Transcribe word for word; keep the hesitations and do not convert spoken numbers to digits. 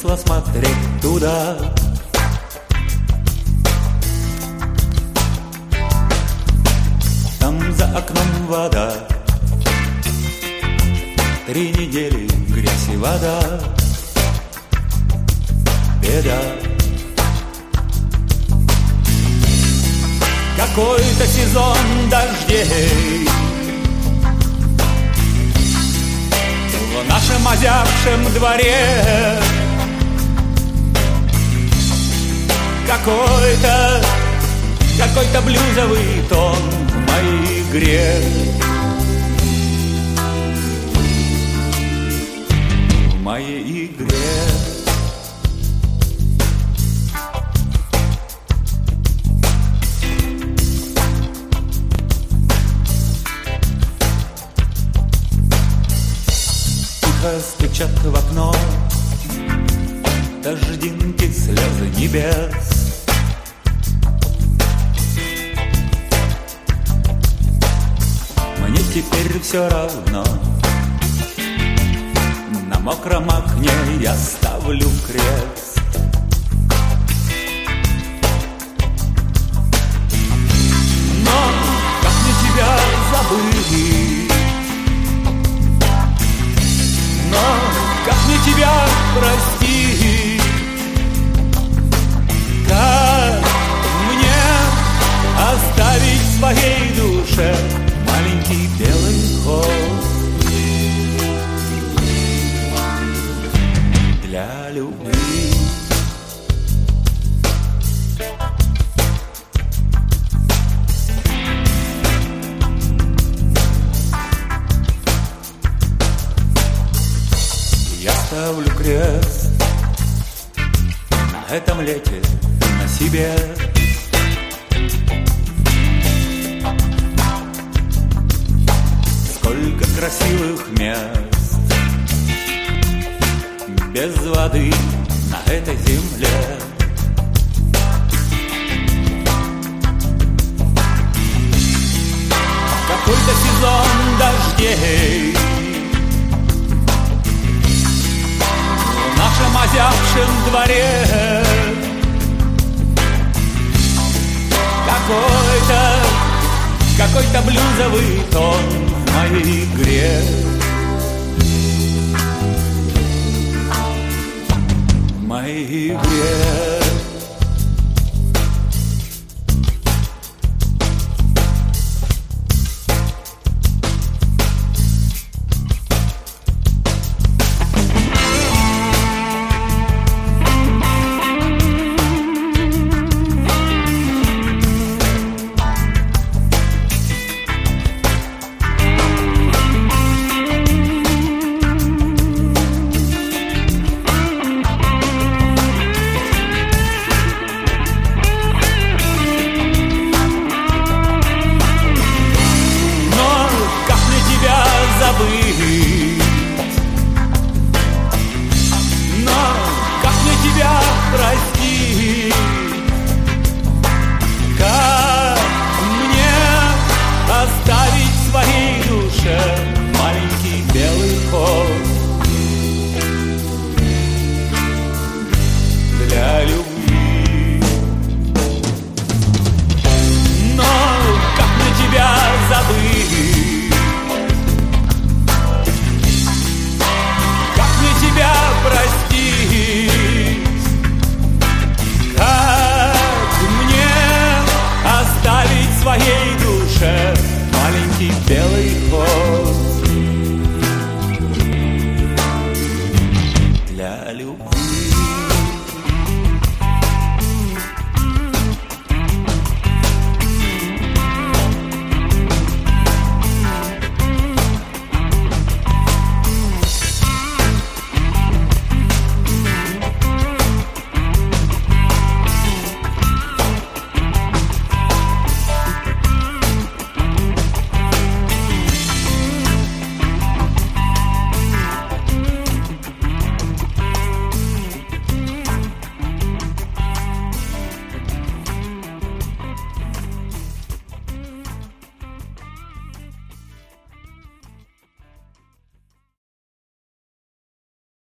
смысла смотреть туда. Там за окном вода, три недели грязь и вода, беда. Какой-то сезон дождей в нашем озябшем дворе, какой-то, какой-то блюзовый тон в моей игре. В моей игре. Стучат в окно дождинки, слезы небес. Мне теперь все равно, на мокром окне я ставлю крест. Но как мне тебя забыть? Но как мне тебя простить? Как мне оставить в своей душе маленький белый ход для любви? Ставлю крест на этом лете, на себе. Сколько красивых мест без воды на этой земле. Какой-то сезон дождей в нашем озябшем дворе, какой-то, какой-то блюзовый тон в моей игре. В моей игре.